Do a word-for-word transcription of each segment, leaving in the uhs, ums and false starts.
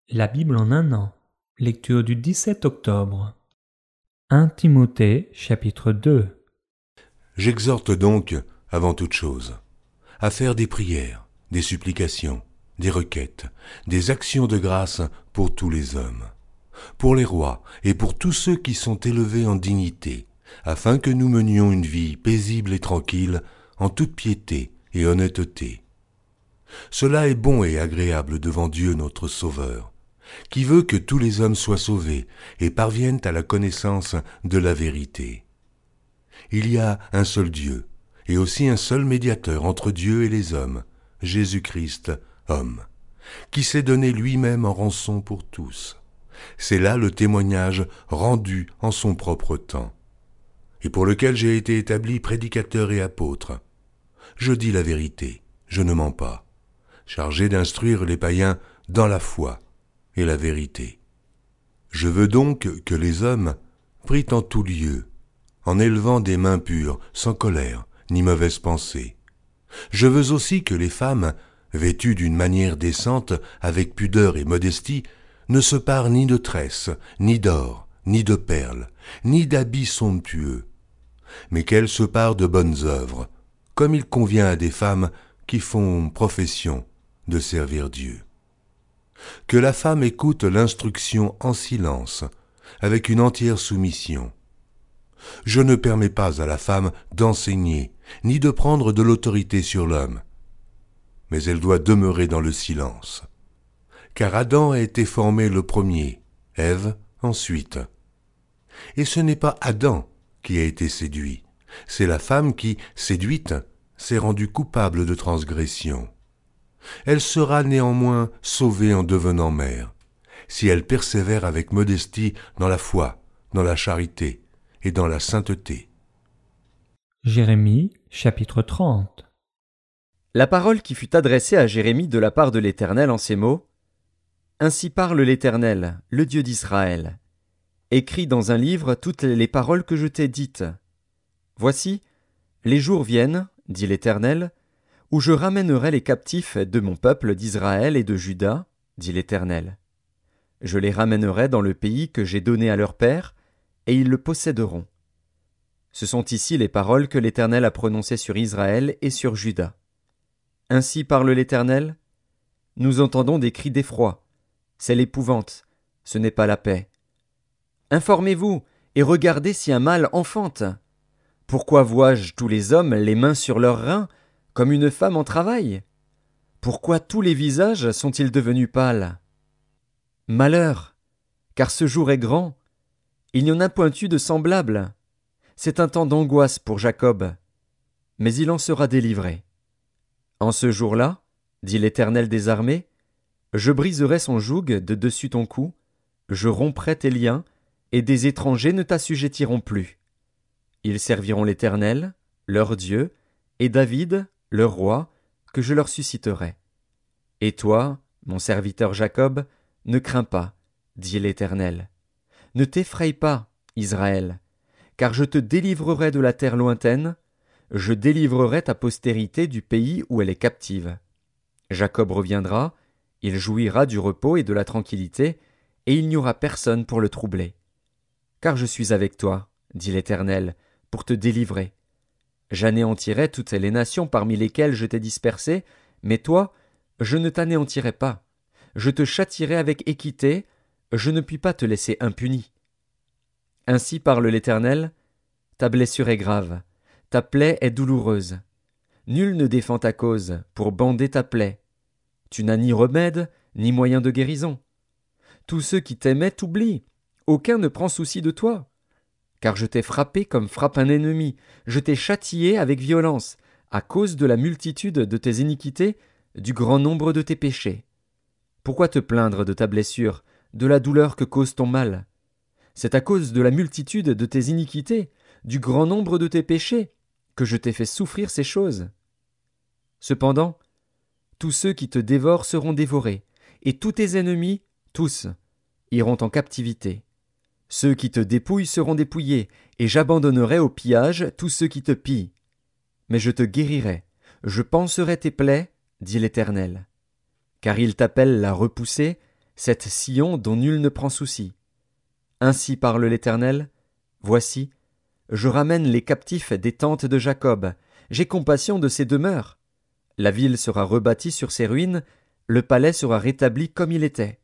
La Bible en un an. Lecture du dix-sept octobre. un Timothée, chapitre deux. J'exhorte donc, avant toute chose, à faire des prières, des supplications, des requêtes, des actions de grâce pour tous les hommes, pour les rois et pour tous ceux qui sont élevés en dignité, afin que nous menions une vie paisible et tranquille, en toute piété et honnêteté. Cela est bon et agréable devant Dieu notre Sauveur, qui veut que tous les hommes soient sauvés et parviennent à la connaissance de la vérité. Il y a un seul Dieu, et aussi un seul médiateur entre Dieu et les hommes, Jésus-Christ, homme, qui s'est donné lui-même en rançon pour tous. C'est là le témoignage rendu en son propre temps, et pour lequel j'ai été établi prédicateur et apôtre. Je dis la vérité, je ne mens pas, chargé d'instruire les païens dans la foi et la vérité. Je veux donc que les hommes prient en tout lieu, en élevant des mains pures, sans colère ni mauvaise pensée. Je veux aussi que les femmes, vêtues d'une manière décente, avec pudeur et modestie, ne se parent ni de tresses, ni d'or, ni de perles, ni d'habits somptueux, mais qu'elles se parent de bonnes œuvres, comme il convient à des femmes qui font profession de servir Dieu. Que la femme écoute l'instruction en silence, avec une entière soumission. Je ne permets pas à la femme d'enseigner, ni de prendre de l'autorité sur l'homme, mais elle doit demeurer dans le silence. Car Adam a été formé le premier, Ève ensuite. Et ce n'est pas Adam qui a été séduit, c'est la femme qui, séduite, s'est rendue coupable de transgression. Elle sera néanmoins sauvée en devenant mère, si elle persévère avec modestie dans la foi, dans la charité et dans la sainteté. Jérémie, chapitre trente. La parole qui fut adressée à Jérémie de la part de l'Éternel en ces mots. Ainsi parle l'Éternel, le Dieu d'Israël. Écris dans un livre toutes les paroles que je t'ai dites. Voici, les jours viennent, dit l'Éternel, où je ramènerai les captifs de mon peuple d'Israël et de Juda, dit l'Éternel. Je les ramènerai dans le pays que j'ai donné à leurs pères, et ils le posséderont. Ce sont ici les paroles que l'Éternel a prononcées sur Israël et sur Juda. Ainsi parle l'Éternel. Nous entendons des cris d'effroi. C'est l'épouvante, ce n'est pas la paix. Informez-vous et regardez si un mâle enfante. Pourquoi vois-je tous les hommes les mains sur leurs reins, comme une femme en travail? Pourquoi tous les visages sont-ils devenus pâles? Malheur, car ce jour est grand. Il n'y en a point eu de semblable. C'est un temps d'angoisse pour Jacob, mais il en sera délivré. En ce jour-là, dit l'Éternel des armées, je briserai son joug de dessus ton cou, je romprai tes liens, et des étrangers ne t'assujettiront plus. Ils serviront l'Éternel, leur Dieu, et David, leur roi, que je leur susciterai. Et toi, mon serviteur Jacob, ne crains pas, dit l'Éternel. Ne t'effraie pas, Israël, car je te délivrerai de la terre lointaine, je délivrerai ta postérité du pays où elle est captive. Jacob reviendra, il jouira du repos et de la tranquillité, et il n'y aura personne pour le troubler. Car je suis avec toi, dit l'Éternel, pour te délivrer. J'anéantirai toutes les nations parmi lesquelles je t'ai dispersé, mais toi, je ne t'anéantirai pas. Je te châtierai avec équité, je ne puis pas te laisser impuni. Ainsi parle l'Éternel, ta blessure est grave, ta plaie est douloureuse. Nul ne défend ta cause pour bander ta plaie. Tu n'as ni remède, ni moyen de guérison. Tous ceux qui t'aimaient t'oublient, aucun ne prend souci de toi. Car je t'ai frappé comme frappe un ennemi, je t'ai châtié avec violence, à cause de la multitude de tes iniquités, du grand nombre de tes péchés. Pourquoi te plaindre de ta blessure, de la douleur que cause ton mal? C'est à cause de la multitude de tes iniquités, du grand nombre de tes péchés, que je t'ai fait souffrir ces choses. Cependant, tous ceux qui te dévorent seront dévorés, et tous tes ennemis, tous, iront en captivité. Ceux qui te dépouillent seront dépouillés, et j'abandonnerai au pillage tous ceux qui te pillent. Mais je te guérirai, je panserai tes plaies, dit l'Éternel. Car il t'appelle la repoussée, cette Sion dont nul ne prend souci. Ainsi parle l'Éternel, voici, je ramène les captifs des tentes de Jacob, j'ai compassion de ses demeures. La ville sera rebâtie sur ses ruines, le palais sera rétabli comme il était.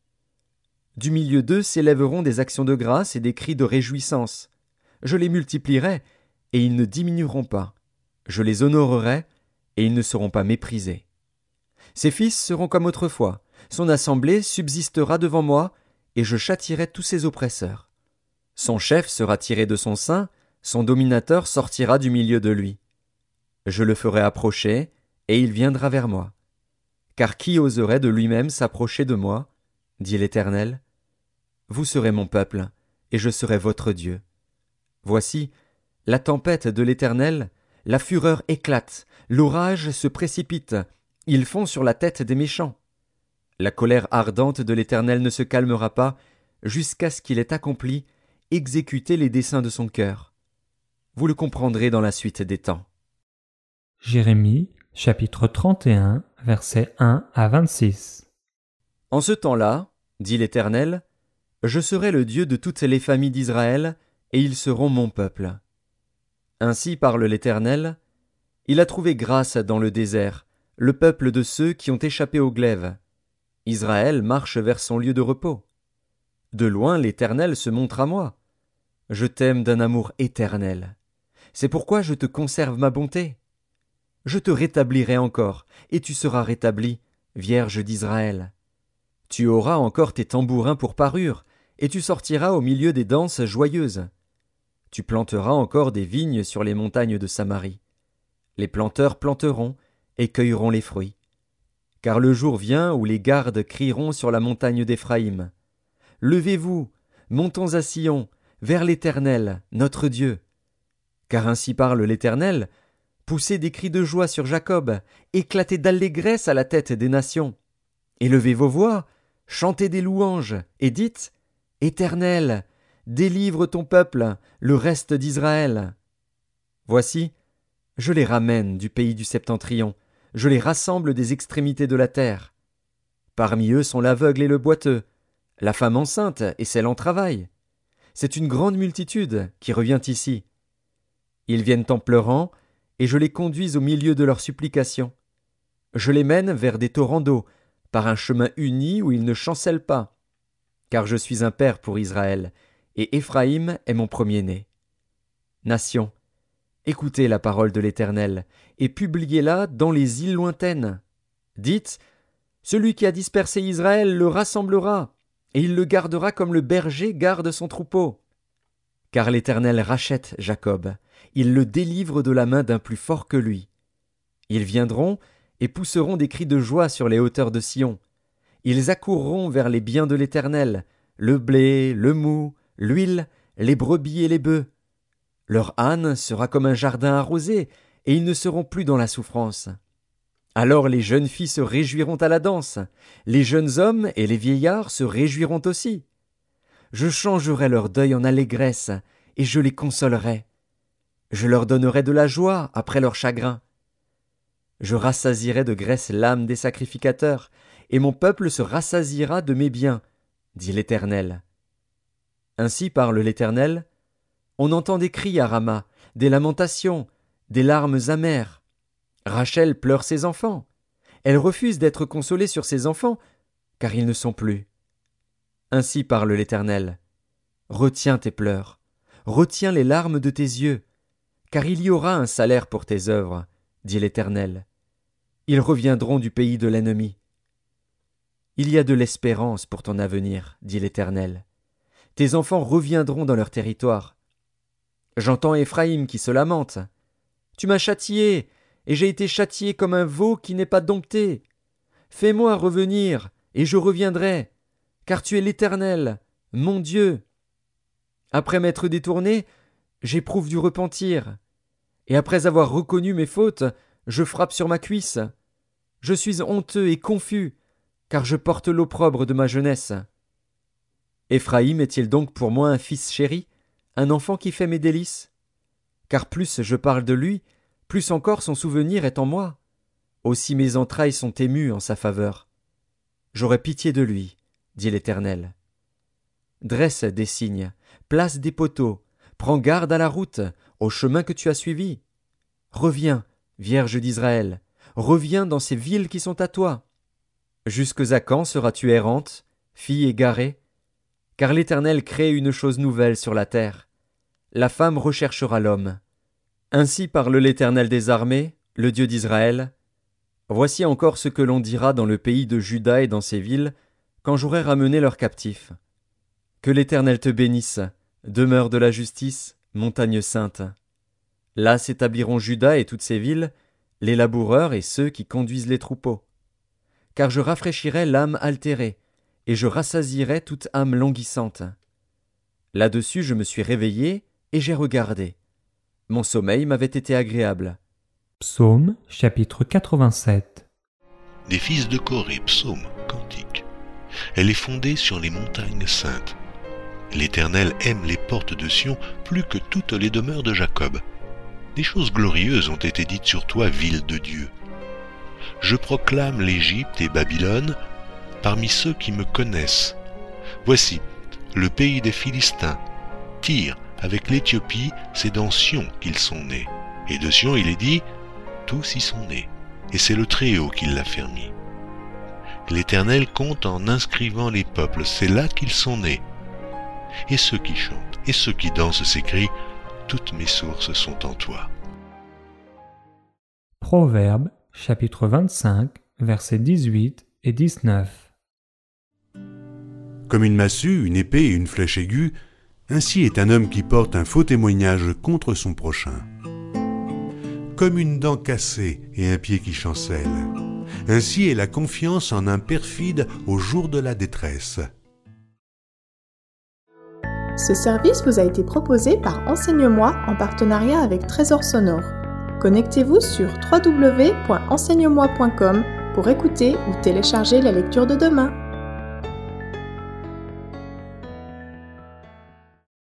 Du milieu d'eux s'élèveront des actions de grâce et des cris de réjouissance. Je les multiplierai, et ils ne diminueront pas. Je les honorerai, et ils ne seront pas méprisés. Ses fils seront comme autrefois, son assemblée subsistera devant moi, et je châtierai tous ses oppresseurs. Son chef sera tiré de son sein, son dominateur sortira du milieu de lui. Je le ferai approcher, et il viendra vers moi. Car qui oserait de lui-même s'approcher de moi, dit l'Éternel? Vous serez mon peuple, et je serai votre Dieu. Voici, la tempête de l'Éternel, la fureur éclate, l'orage se précipite, ils font sur la tête des méchants. La colère ardente de l'Éternel ne se calmera pas, jusqu'à ce qu'il ait accompli, exécuté les desseins de son cœur. Vous le comprendrez dans la suite des temps. Jérémie, chapitre trente et un, versets un à vingt-six. En ce temps-là, dit l'Éternel, je serai le Dieu de toutes les familles d'Israël, et ils seront mon peuple. Ainsi parle l'Éternel, il a trouvé grâce dans le désert, le peuple de ceux qui ont échappé au glaive. Israël marche vers son lieu de repos. De loin l'Éternel se montre à moi. Je t'aime d'un amour éternel. C'est pourquoi je te conserve ma bonté. Je te rétablirai encore, et tu seras rétabli, Vierge d'Israël. Tu auras encore tes tambourins pour parure, et tu sortiras au milieu des danses joyeuses. Tu planteras encore des vignes sur les montagnes de Samarie. Les planteurs planteront, et cueilleront les fruits. Car le jour vient où les gardes crieront sur la montagne d'Éphraïm. Levez-vous, montons à Sion, vers l'Éternel, notre Dieu. Car ainsi parle l'Éternel, poussez des cris de joie sur Jacob, éclatez d'allégresse à la tête des nations. Élevez vos voix, chantez des louanges, et dites, Éternel, délivre ton peuple, le reste d'Israël. Voici, je les ramène du pays du septentrion, je les rassemble des extrémités de la terre. Parmi eux sont l'aveugle et le boiteux, la femme enceinte et celle en travail. C'est une grande multitude qui revient ici. Ils viennent en pleurant, et je les conduis au milieu de leurs supplications. Je les mène vers des torrents d'eau, par un chemin uni où ils ne chancellent pas. Car je suis un père pour Israël, et Éphraïm est mon premier-né. Nations, écoutez la parole de l'Éternel, et publiez-la dans les îles lointaines. Dites, celui qui a dispersé Israël le rassemblera, et il le gardera comme le berger garde son troupeau. Car l'Éternel rachète Jacob, il le délivre de la main d'un plus fort que lui. Ils viendront et pousseront des cris de joie sur les hauteurs de Sion. Ils accourront vers les biens de l'Éternel, le blé, le mou, l'huile, les brebis et les bœufs. Leur âne sera comme un jardin arrosé, et ils ne seront plus dans la souffrance. Alors les jeunes filles se réjouiront à la danse, les jeunes hommes et les vieillards se réjouiront aussi. Je changerai leur deuil en allégresse, et je les consolerai. Je leur donnerai de la joie après leur chagrin. Je rassasierai de graisse l'âme des sacrificateurs, et mon peuple se rassasiera de mes biens, dit l'Éternel. Ainsi parle l'Éternel, on entend des cris à Rama, des lamentations, des larmes amères. Rachel pleure ses enfants. Elle refuse d'être consolée sur ses enfants, car ils ne sont plus. Ainsi parle l'Éternel. Retiens tes pleurs, retiens les larmes de tes yeux, car il y aura un salaire pour tes œuvres, dit l'Éternel. Ils reviendront du pays de l'ennemi. Il y a de l'espérance pour ton avenir, dit l'Éternel. Tes enfants reviendront dans leur territoire. J'entends Éphraïm qui se lamente. Tu m'as châtié, et j'ai été châtié comme un veau qui n'est pas dompté. Fais-moi revenir, et je reviendrai, car tu es l'Éternel, mon Dieu. Après m'être détourné, j'éprouve du repentir, et après avoir reconnu mes fautes, je frappe sur ma cuisse. Je suis honteux et confus, car je porte l'opprobre de ma jeunesse. Éphraïm est-il donc pour moi un fils chéri, un enfant qui fait mes délices? Car plus je parle de lui, plus encore son souvenir est en moi. Aussi mes entrailles sont émues en sa faveur. J'aurai pitié de lui, dit l'Éternel. Dresse des signes, place des poteaux, prends garde à la route, au chemin que tu as suivi. Reviens, Vierge d'Israël, reviens dans ces villes qui sont à toi. Jusque à quand seras-tu errante, fille égarée? Car l'Éternel crée une chose nouvelle sur la terre. La femme recherchera l'homme. Ainsi parle l'Éternel des armées, le Dieu d'Israël. Voici encore ce que l'on dira dans le pays de Juda et dans ses villes, quand j'aurai ramené leurs captifs. Que l'Éternel te bénisse, demeure de la justice, montagne sainte. Là s'établiront Juda et toutes ses villes, les laboureurs et ceux qui conduisent les troupeaux. Car je rafraîchirai l'âme altérée, et je rassasierai toute âme languissante. Là-dessus je me suis réveillé, et j'ai regardé. Mon sommeil m'avait été agréable. Psaume chapitre quatre-vingt-sept. Des fils de Corée, psaume, cantique. Elle est fondée sur les montagnes saintes. L'Éternel aime les portes de Sion plus que toutes les demeures de Jacob. Des choses glorieuses ont été dites sur toi, ville de Dieu. Je proclame l'Égypte et Babylone parmi ceux qui me connaissent. Voici, le pays des Philistins, Tyr, avec l'Éthiopie, c'est dans Sion qu'ils sont nés. Et de Sion, il est dit, tous y sont nés. Et c'est le Très-Haut qui l'a fermi. L'Éternel compte en inscrivant les peuples, c'est là qu'ils sont nés. Et ceux qui chantent, et ceux qui dansent s'écrient, toutes mes sources sont en toi. Proverbes chapitre vingt-cinq, versets dix-huit et dix-neuf. Comme une massue, une épée et une flèche aiguë, ainsi est un homme qui porte un faux témoignage contre son prochain. Comme une dent cassée et un pied qui chancelle, ainsi est la confiance en un perfide au jour de la détresse. Ce service vous a été proposé par Enseigne-moi en partenariat avec Trésor Sonore. Connectez-vous sur w w w point enseigne moi point com pour écouter ou télécharger la lecture de demain.